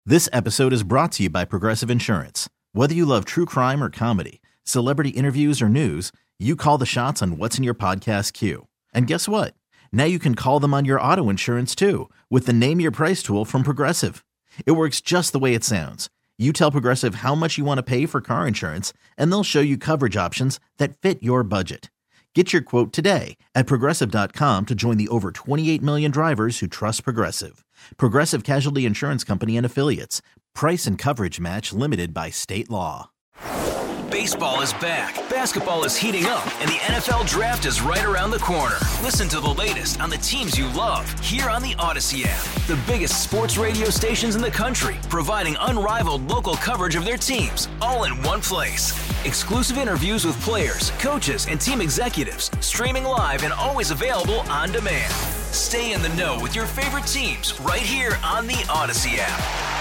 This episode is brought to you by Progressive Insurance. Whether you love true crime or comedy, celebrity interviews or news, you call the shots on what's in your podcast queue. And guess what? Now you can call them on your auto insurance too with the Name Your Price tool from Progressive. It works just the way it sounds. You tell Progressive how much you want to pay for car insurance, and they'll show you coverage options that fit your budget. Get your quote today at Progressive.com to join the over 28 million drivers who trust Progressive. Progressive Casualty Insurance Company and Affiliates. Price and coverage match limited by state law. Baseball is back, basketball is heating up, and the NFL Draft is right around the corner. Listen to the latest on the teams you love here on the Odyssey app. The biggest sports radio stations in the country, providing unrivaled local coverage of their teams, all in one place. Exclusive interviews with players, coaches, and team executives, streaming live and always available on demand. Stay in the know with your favorite teams right here on the Odyssey app.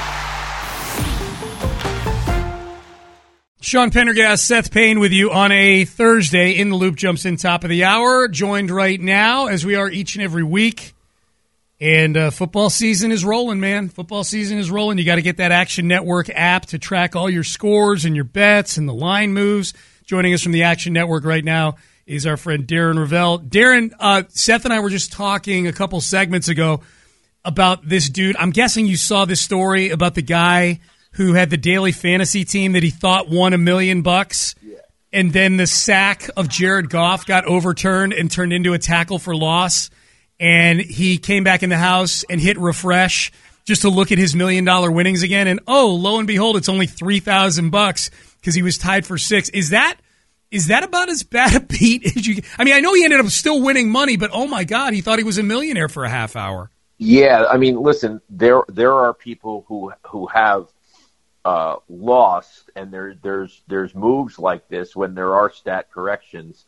Sean Pendergast, Seth Payne with you on a Thursday. In the Loop jumps in top of the hour, joined right now as we are each and every week. And football season is rolling, man. Football season is rolling. You got to get that Action Network app to track all your scores and your bets and the line moves. Joining us from the Action Network right now is our friend Darren Rovell. Darren, Seth and I were just talking a couple segments ago about this dude. I'm guessing you saw this story about the guy who had the daily fantasy team that he thought won $1 million, and then the sack of Jared Goff got overturned and turned into a tackle for loss, and he came back in the house and hit refresh just to look at his $1 million winnings again, and oh, lo and behold, it's only $3,000 because he was tied for 6. Is that about as bad a beat as you? I mean, I know he ended up still winning money, but oh my God, he thought he was a millionaire for a half hour. Yeah, I mean, listen, there are people who have lost, and there's moves like this when there are stat corrections.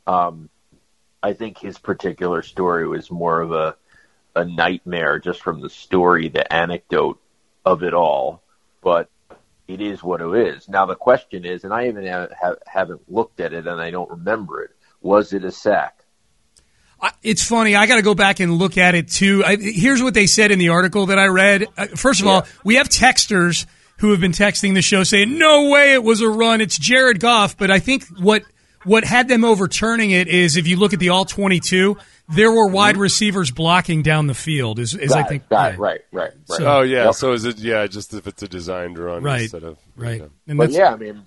I think his particular story was more of a nightmare just from the story, the anecdote of it all. But it is what it is. Now the question is, and I even haven't looked at it, and I don't remember it. Was it a sack? It's funny. I got to go back and look at it too. Here's what they said in the article that I read. First of all, we have texters who have been texting the show saying, no way it was a run, it's Jared Goff. But I think what had them overturning it is if you look at the all-22, there were wide receivers blocking down the field. Right. So, oh, yeah. Yep. So is it, just if it's a designed run instead of. Right. Okay. And but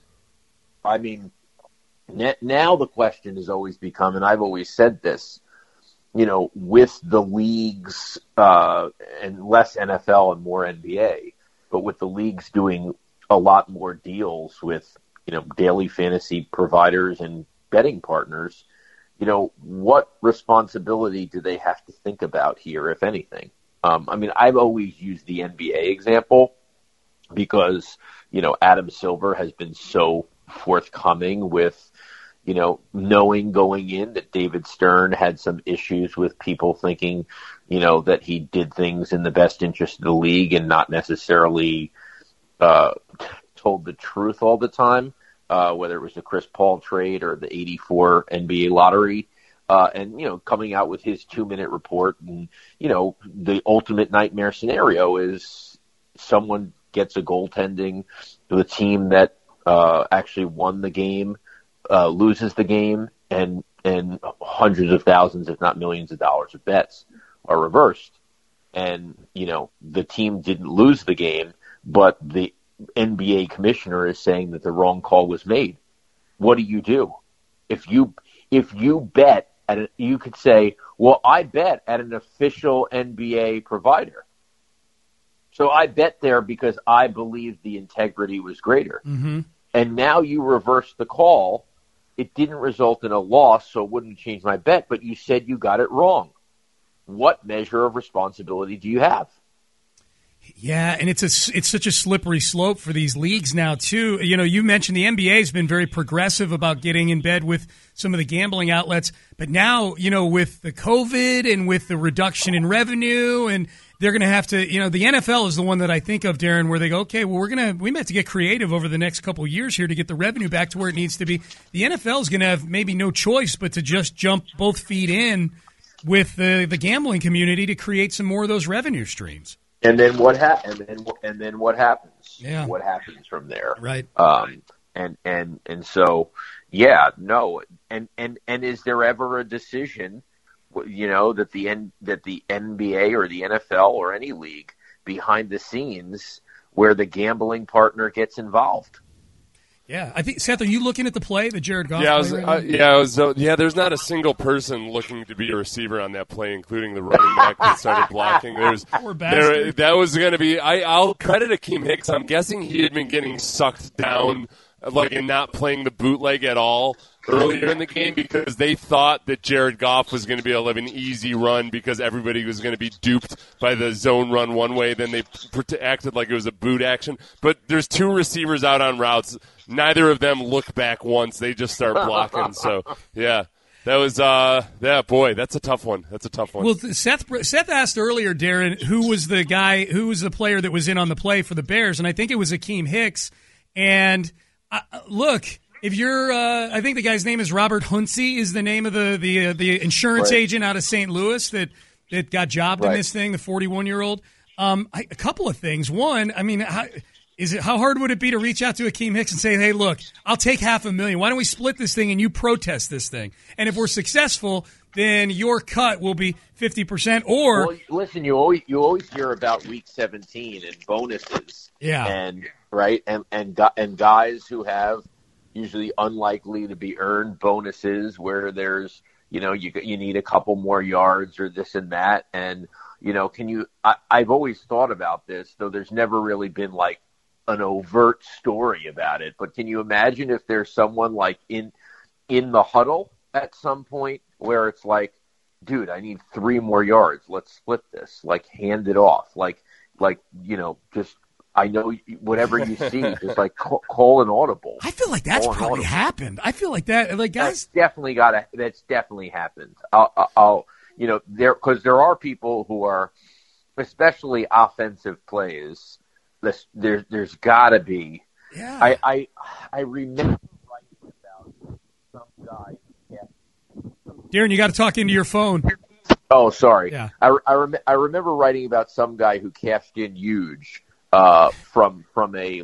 I mean, now the question has always become, and I've always said this, with the leagues and less NFL and more NBA, but with the leagues doing a lot more deals with, daily fantasy providers and betting partners, what responsibility do they have to think about here, if anything? I've always used the NBA example because, Adam Silver has been so forthcoming with, knowing going in that David Stern had some issues with people thinking, that he did things in the best interest of the league and not necessarily told the truth all the time, whether it was the Chris Paul trade or the 84 NBA lottery, and, coming out with his 2-minute report. And, the ultimate nightmare scenario is someone gets a goaltending to a team that actually won the game, loses the game, and hundreds of thousands, if not millions of dollars of bets are reversed. And, the team didn't lose the game, but the NBA commissioner is saying that the wrong call was made. What do? If you bet you could say, well, I bet at an official NBA provider. So I bet there because I believed the integrity was greater. Mm-hmm. And now you reverse the call. It didn't result in a loss, so it wouldn't change my bet, but you said you got it wrong. What measure of responsibility do you have? Yeah, and it's such a slippery slope for these leagues now, too. You mentioned the NBA has been very progressive about getting in bed with some of the gambling outlets, but now, with the COVID and with the reduction in revenue, and they're going to have to, the NFL is the one that I think of, Darren, where they go, okay, well, we might have to get creative over the next couple of years here to get the revenue back to where it needs to be. The NFL is going to have maybe no choice but to just jump both feet in with the gambling community to create some more of those revenue streams. And then what and then what happens? Yeah. What happens from there? Right. And so, yeah, no. And is there ever a decision, that the NBA or the NFL or any league behind the scenes where the gambling partner gets involved? Yeah, I think, Seth, are you looking at the play, the Jared Goff play? Right there's not a single person looking to be a receiver on that play, including the running back that started blocking. That was going to be. I'll credit Akeem Hicks. I'm guessing he had been getting sucked down, and not playing the bootleg at all earlier in the game because they thought that Jared Goff was going to be able to have an easy run because everybody was going to be duped by the zone run one way. Then they acted like it was a boot action. But there's two receivers out on routes. Neither of them look back once. They just start blocking. So, yeah. That was, boy, that's a tough one. Well, Seth asked earlier, Darren, who was the player that was in on the play for the Bears, and I think it was Akeem Hicks. And look, if you're, I think the guy's name is Robert Huntsey, is the name of the insurance agent out of St. Louis that got jobbed in this thing, the 41-year-old. A couple of things. One, I mean, how hard would it be to reach out to Akeem Hicks and say, hey, look, I'll take $500,000. Why don't we split this thing and you protest this thing? And if we're successful, then your cut will be 50%. Or well, listen, you always hear about Week 17 and bonuses. Yeah. And guys who have usually unlikely to be earned bonuses where there's, you need a couple more yards or this and that. And, I've always thought about this, though there's never really been like an overt story about it. But can you imagine if there's someone like in the huddle at some point where it's like, dude, I need 3 more yards. Let's split this. Like, hand it off. Just, I know whatever you see, just like call an audible. I feel like that's probably happened. I feel like that, like guys. That's definitely happened. Because there are people who are, especially offensive plays. There's got to be. Yeah. I remember writing about some guy. Yeah. Darren, you got to talk into your phone. Oh, sorry. Yeah. I remember writing about some guy who cashed in huge from a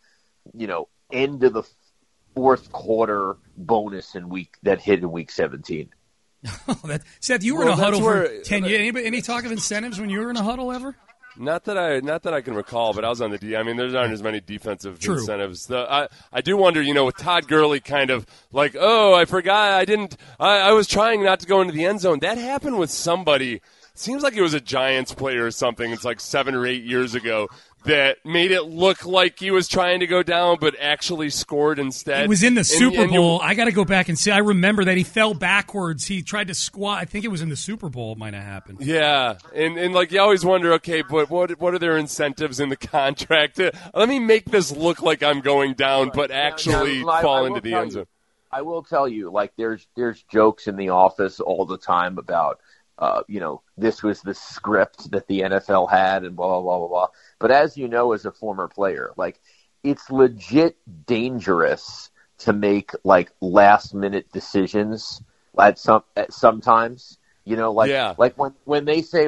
end of the fourth quarter bonus that hit in week 17. Seth, you were in a huddle for 10 years. Any talk of incentives when you were in a huddle ever? Not that I can recall, but I was on the D. I mean, there aren't as many defensive incentives. I do wonder, with Todd Gurley kind of like, oh, I forgot, I was trying not to go into the end zone. That happened with somebody. Seems like it was a Giants player or something. It's like 7 or 8 years ago that made it look like he was trying to go down, but actually scored instead. It was in the Super Bowl. I got to go back and see. I remember that he fell backwards. He tried to squat. I think it was in the Super Bowl. It might have happened. Yeah, and you always wonder, okay, but what are their incentives in the contract? Let me make this look like I'm going down, but actually fall into the end zone. I will tell you, there's jokes in the office all the time about, this was the script that the NFL had and blah, blah, blah, blah, blah. But as you know, as a former player, it's legit dangerous to make last minute decisions sometimes, when they say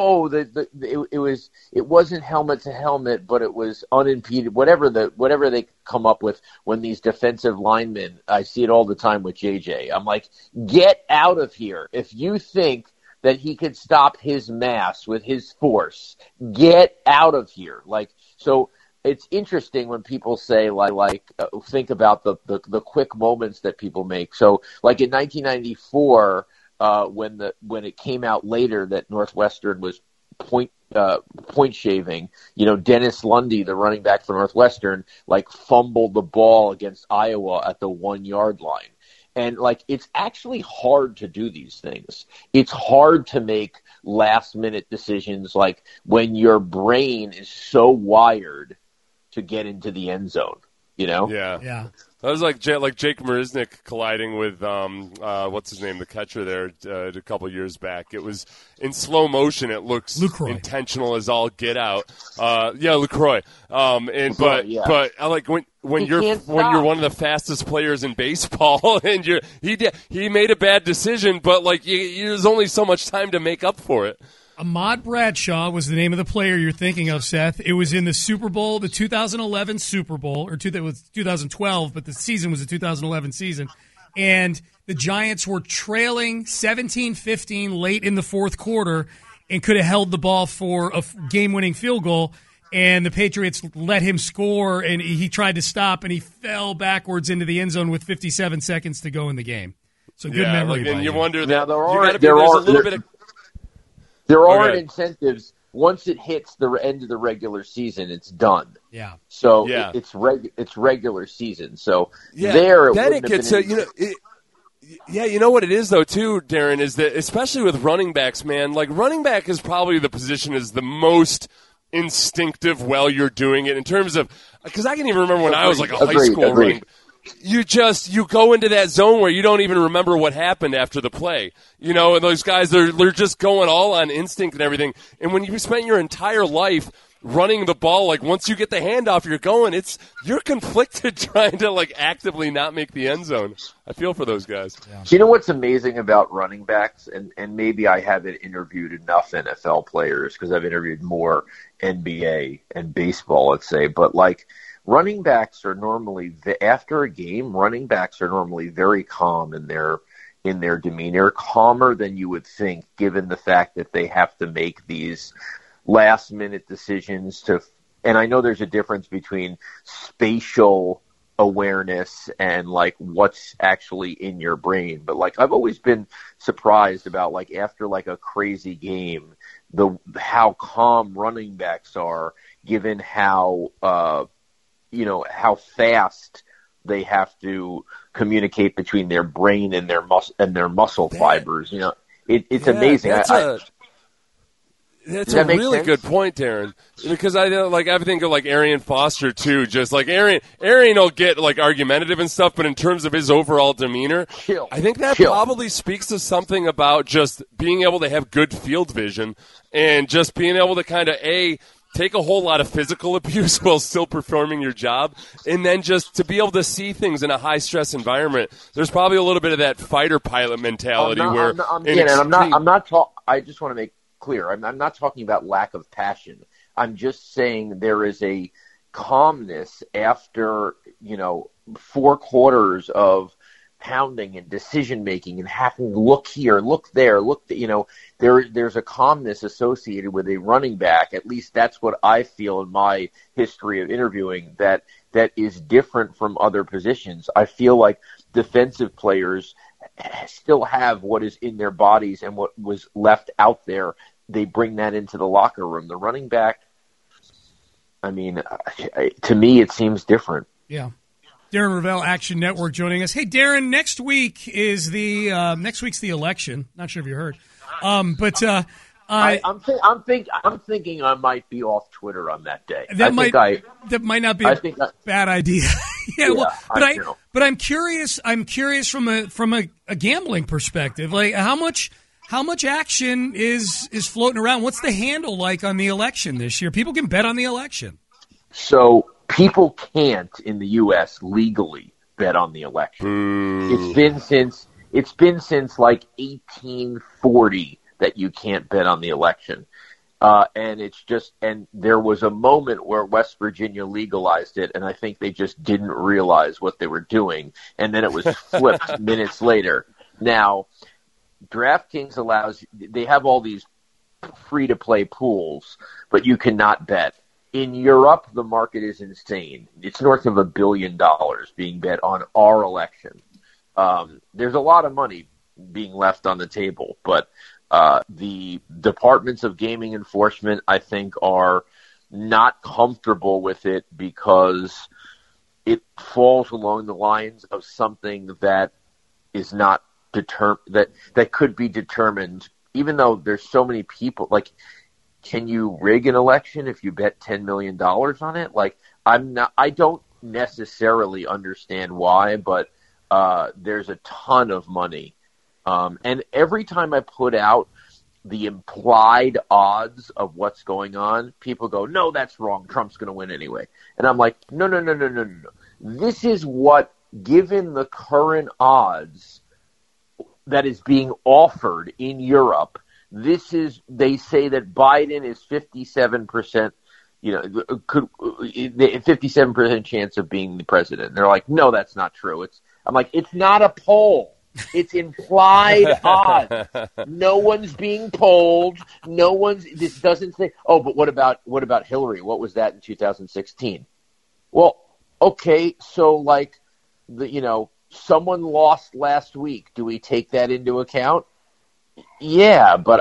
it wasn't helmet to helmet, but it was unimpeded, whatever they come up with when these defensive linemen, I see it all the time with JJ. I'm like, get out of here. If you think that he could stop his mass with his force, get out of here. So it's interesting when people say, think about the quick moments that people make. So, in 1994, when it came out later that Northwestern was point shaving, Dennis Lundy, the running back for Northwestern, fumbled the ball against Iowa at the 1-yard line. And, it's actually hard to do these things. It's hard to make last-minute decisions, when your brain is so wired to get into the end zone, Yeah. That was like Jake Marisnick colliding with, what's his name, the catcher there a couple years back. It was in slow motion. It looks LaCroix. Intentional as all get out. LaCroix. But I like when you're one of the fastest players in baseball and he made a bad decision, but there's only so much time to make up for it. Ahmad Bradshaw was the name of the player you're thinking of, Seth. It was in the Super Bowl, the 2011 Super Bowl, it was 2012, but the season was the 2011 season. And the Giants were trailing 17-15 late in the fourth quarter and could have held the ball for a game-winning field goal. And the Patriots let him score, and he tried to stop, and he fell backwards into the end zone with 57 seconds to go in the game. So good memory. And you wonder now that there are incentives. Once it hits the end of the regular season, it's done. Yeah. So it's regular season. So then it gets you know what it is though too, Darren, is that especially with running backs, man, like running back is probably the position is the most instinctive while you're doing it in terms of, because I can even remember when I was like a high school running. You go into that zone where you don't even remember what happened after the play, and those guys they're just going all on instinct and everything. And when you spent your entire life running the ball, like once you get the handoff, you're conflicted trying to like actively not make the end zone. I feel for those guys. Yeah. Do you know what's amazing about running backs? And maybe I haven't interviewed enough NFL players because I've interviewed more NBA and baseball, let's say. But like running backs are normally, after a game, running backs are normally very calm in their demeanor, calmer than you would think, given the fact that they have to make these last-minute decisions and I know there's a difference between spatial awareness and like what's actually in your brain, but like I've always been surprised about like after like a crazy game, how calm running backs are, given how how fast they have to communicate between their brain and their muscle fibers. It's amazing. That's a really good point, Darren. Because I think of like Arian Foster too. Just like Arian will get like argumentative and stuff, but in terms of his overall demeanor, I think that probably speaks to something about just being able to have good field vision and just being able to kind of take a whole lot of physical abuse while still performing your job, and then just to be able to see things in a high stress environment. There's probably a little bit of that fighter pilot mentality I just want to make clear. I'm not talking about lack of passion. I'm just saying there is a calmness after, 4 quarters of pounding and decision making and having to look here, look there, there's a calmness associated with a running back. At least that's what I feel in my history of interviewing that is different from other positions. I feel like defensive players still have what is in their bodies and what was left out there. They bring that into the locker room. The running back, to me, it seems different. Yeah. Darren Rovell, Action Network, joining us. Hey, Darren, next week is next week's the election. Not sure if you heard, I'm thinking I might be off Twitter on that day. That might not be a bad idea. But I'm curious. I'm curious from a gambling perspective. Like how much action is floating around? What's the handle like on the election this year? People can bet on the election. So people can't in the U.S. legally bet on the election. It's been since like 1840 that you can't bet on the election. And there was a moment where West Virginia legalized it, and I think they just didn't realize what they were doing, and then it was flipped minutes later. Now, DraftKings they have all these free-to-play pools, but you cannot bet. In Europe, the market is insane. It's north of $1 billion being bet on our election. There's a lot of money being left on the table, but the departments of gaming enforcement, I think, are not comfortable with it because it falls along the lines of something that is not that could be determined, even though there's so many people. Like, can you rig an election if you bet $10 million on it? Like, I don't necessarily understand why, but there's a ton of money. And every time I put out the implied odds of what's going on, people go, no, that's wrong. Trump's going to win anyway. And I'm like, no. This is what, given the current odds that is being offered in Europe, they say that Biden is 57%, 57% chance of being the president. And they're like, no, that's not true. I'm like, it's not a poll. It's implied odds. No one's being polled. This doesn't say, oh, but what about Hillary? What was that in 2016? Well, okay, so someone lost last week. Do we take that into account? Yeah, but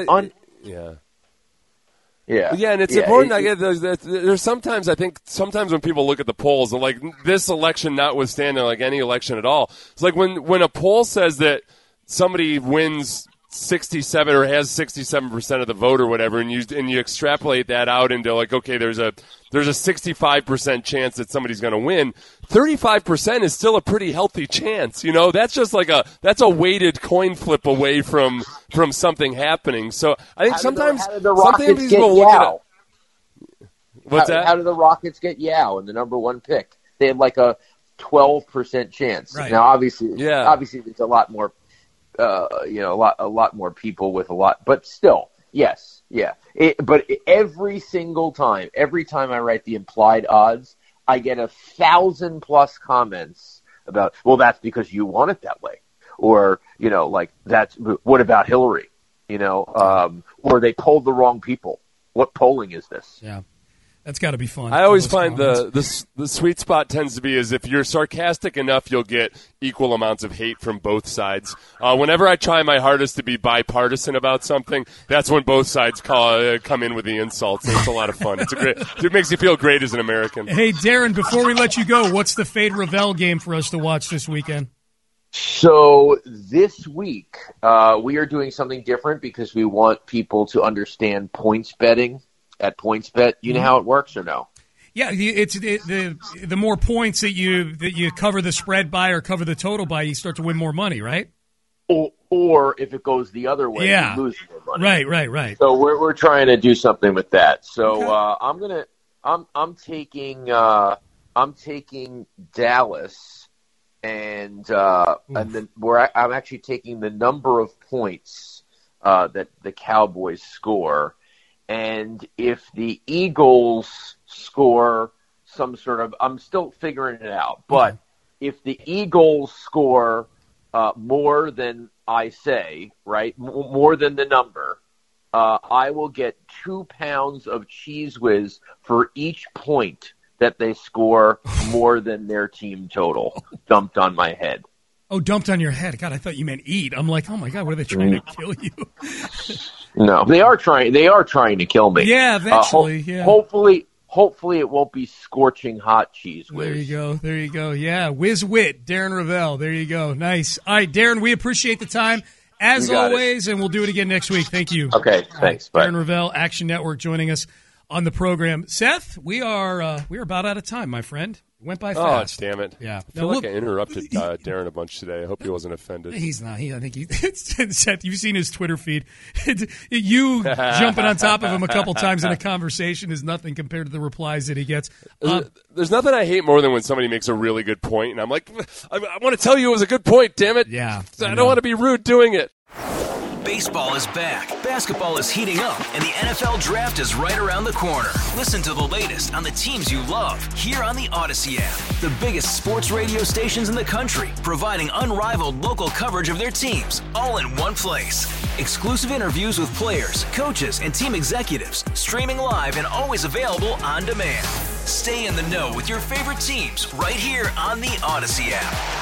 Yeah, and it's important. I get there's sometimes when people look at the polls, like this election notwithstanding, like any election at all, it's like when a poll says that somebody wins 67 or has 67% of the vote or whatever, and you extrapolate that out into like, okay, there's a 65% chance that somebody's going to win. 35% is still a pretty healthy chance. That's just that's a weighted coin flip away from something happening. So I think sometimes people look at it. What's that? How do the Rockets get Yao in the number one pick? They had like a 12% chance. Right. Now, obviously, there's a lot more. A lot more people with a lot, but still, yes, yeah. But every time I write the implied odds, I get 1,000+ comments about, well, that's because you want it that way, or that's what about Hillary, or they polled the wrong people. What polling is this? Yeah. That's got to be fun. I always find the sweet spot tends to be is if you're sarcastic enough, you'll get equal amounts of hate from both sides. Whenever I try my hardest to be bipartisan about something, that's when both sides come in with the insults. And it's a lot of fun. It makes you feel great as an American. Hey, Darren, before we let you go, what's the Fade Ravel game for us to watch this weekend? So this week, we are doing something different because we want people to understand points betting. At PointsBet, you know how it works or no? Yeah, it's the more points that you cover the spread by or cover the total by, you start to win more money, right? Or if it goes the other way, you lose more money. Right. So we're trying to do something with that. So okay. I'm taking Dallas, and then I'm actually taking the number of points that the Cowboys score. And if the Eagles score some sort of – I'm still figuring it out. But if the Eagles score more than I say, right, more than the number, I will get 2 pounds of Cheese Whiz for each point that they score more than their team total dumped on my head. Oh, dumped on your head. God, I thought you meant eat. I'm like, oh, my God, what are they trying to kill you? No, they are trying to kill me. Yeah, eventually. Hopefully it won't be scorching hot Cheese Whiz. There you go. Yeah, Whiz Wit, Darren Ravel. There you go. Nice. All right, Darren, we appreciate the time as always, and we'll do it again next week. Thank you. Okay, thanks. Bye. Darren Ravel, Action Network, joining us on the program. Seth, we are about out of time, my friend. Went by fast. Oh, damn it. Yeah. I feel like I interrupted Darren a bunch today. I hope he wasn't offended. He's not. I think Seth, you've seen his Twitter feed. You jumping on top of him a couple times in a conversation is nothing compared to the replies that he gets. There's nothing I hate more than when somebody makes a really good point, and I'm like, I want to tell you it was a good point, damn it. Yeah. I don't want to be rude doing it. Baseball is back, basketball is heating up, and the NFL Draft is right around the corner. Listen to the latest on the teams you love here on the Odyssey app. The biggest sports radio stations in the country, providing unrivaled local coverage of their teams, all in one place. Exclusive interviews with players, coaches, and team executives, streaming live and always available on demand. Stay in the know with your favorite teams right here on the Odyssey app.